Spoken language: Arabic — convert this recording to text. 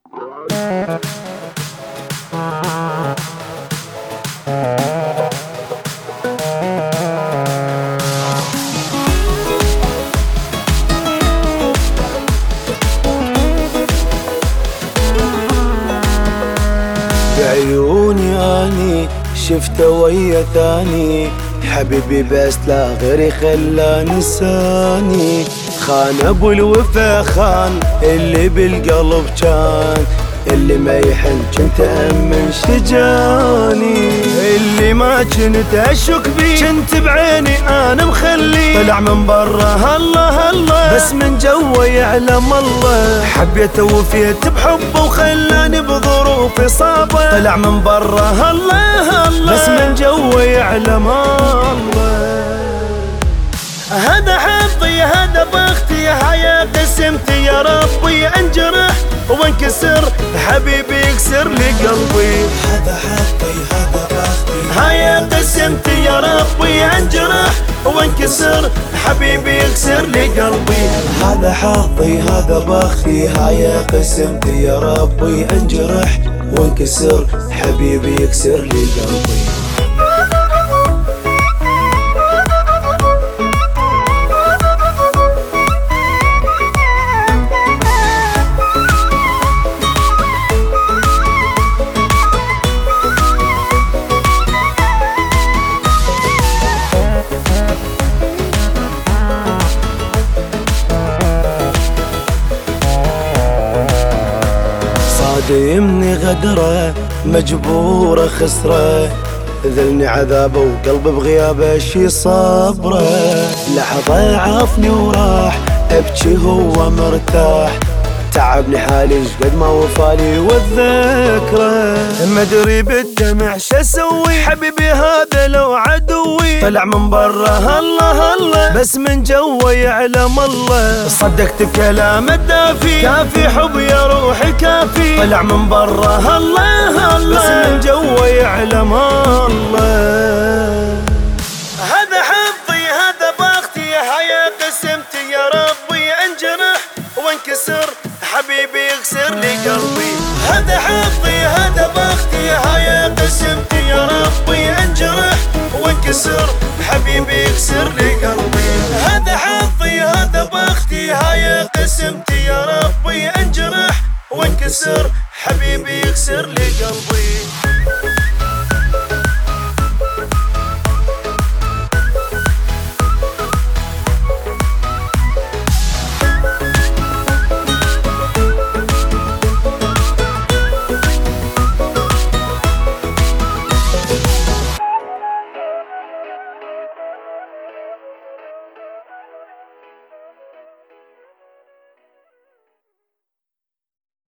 بعيوني اني شفته ويا ثاني حبيبي، بس لا غيري خلى نساني. خان ابو الوفا، خان اللي بالقلب كان، اللي ما يحن كنت أمن شجاني، اللي ما كنت أشك بيه كنت بعيني أنا مخلي. طلع من برا الله الله، بس من جوا يعلم الله. حبيته وفيت بحبه وخلاني بظروفي صعبة. طلع من برا الله الله، بس من جوا يعلم الله. هذا حظي هذا بختي، هيا قسمتي يا ربي. انجرح وانكسر حبيبي يكسر لي قلبي. هذا حظي هذا بختي، هيا قسمتي يا ربي. انجرح وانكسر حبيبي يكسر لي قلبي. هذا حظي هذا بختي، هيا قسمتي يا ربي. انجرح وانكسر حبيبي يكسر لي قلبي. صادمني غدره مجبوره خسره، ذلني عذابه وقلبي بغيابه شي صبره. لحظة عافني وراح ابكي هو مرتاح، تعبني حالي قد ما وفالي والذكرى. ما ادري بالدمع شسوي، حبيبي هذا لو عدوي. طلع من برا الله الله، بس من جوا يعلم الله. صدقت كلام الدافي، كافي حب يا روحي كافي. طلع من برا الله الله، بس من جوا يعلم الله. هذا حظي هذا بختي، هيا قسمتي يا ربي. انجرح وانكسر حبيبي يكسر لي قلبي. هذا حظي هذا بختي، هيا قسمتي يا ربي. انجرح وانكسر حبيبي يكسر لي قلبي. هذا حظي هذا بختي، هيا قسمتي يا ربي. انجرح وانكسر حبيبي يكسر لي قلبي.